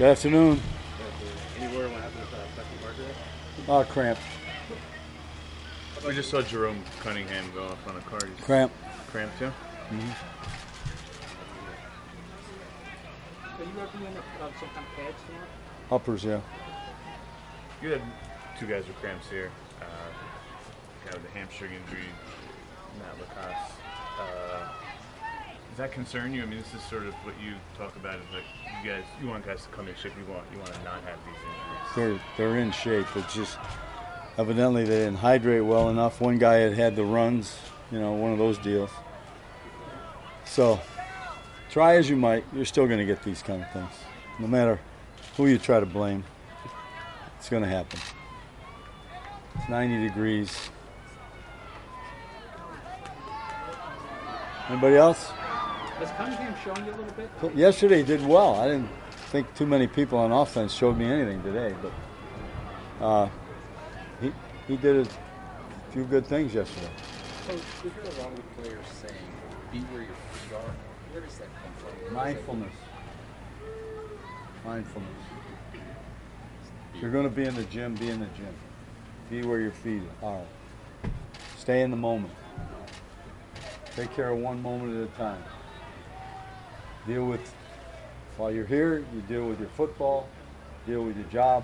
Good afternoon. Any word on what happened with Becky Barker? Cramp. We just saw Jerome Cunningham go off on a card. Cramp. Cramp too? Mm-hmm. Are you recommending some kind of pads for it? Uppers, yeah. You had two guys with cramps here. Guy with a hamstring injury, Matt Lacoste. Does that concern you? I mean, this is sort of what you talk about is like you want guys to come in shape. You want to not have these injuries. They're in shape. It's just evidently they didn't hydrate well enough. One guy had the runs, one of those deals. So try as you might, you're still going to get these kind of things. No matter who you try to blame, it's going to happen. It's 90 degrees. Anybody else? Has Cunningham shown you a little bit? Yesterday he did well. I didn't think too many people on offense showed me anything today, but he did a few good things yesterday. So we hear a lot of players saying, be where your feet are. Where does that come from? Mindfulness. If you're going to be in the gym, be in the gym. Be where your feet are. Stay in the moment. Take care of one moment at a time. While you're here, you deal with your football, deal with your job.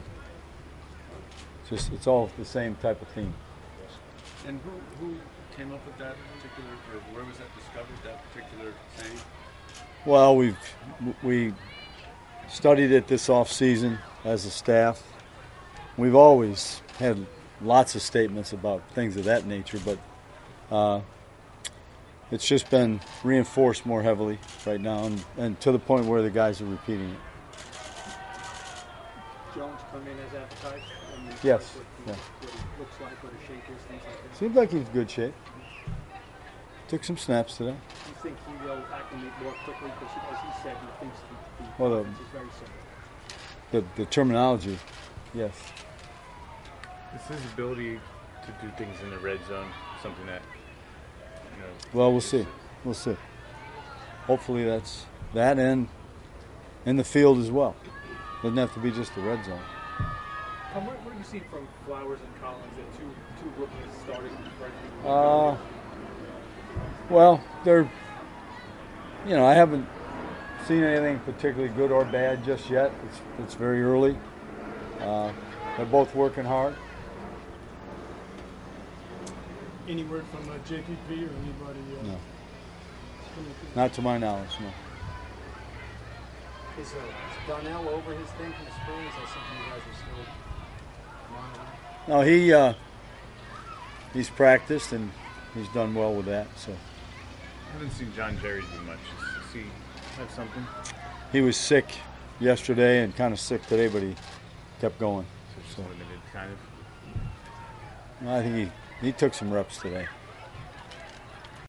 It's all the same type of theme. And who came up with that particular, or where was that discovered, that particular saying? Well, we studied it this off season as a staff. We've always had lots of statements about things of that nature, but it's just been reinforced more heavily right now, and to the point where the guys are repeating it. Jones come in as advertised? Yes. What he looks like, what his shape is, things like that? Seems like he's in good shape. Took some snaps today. Do you think he will acclimate more quickly? Because as he said, he thinks the Well, offense is very similar. The terminology, yes. Is his ability to do things in the red zone something that, Well, we'll see. Hopefully that's that, and in the field as well. Doesn't have to be just the red zone. What do you see from Flowers and Collins, the two rookies starting right? Well, they're, I haven't seen anything particularly good or bad just yet. It's very early. They're both working hard. Any word from JPP or anybody? No. Not to my knowledge, no. Is Darnell over his thing from the spring? Is that something you guys are still monitoring? No, he's practiced and he's done well with that. So I haven't seen John Jerry do much. Does he have something? he was sick yesterday and kind of sick today, but he kept going. So limited, kind of. I think he took some reps today.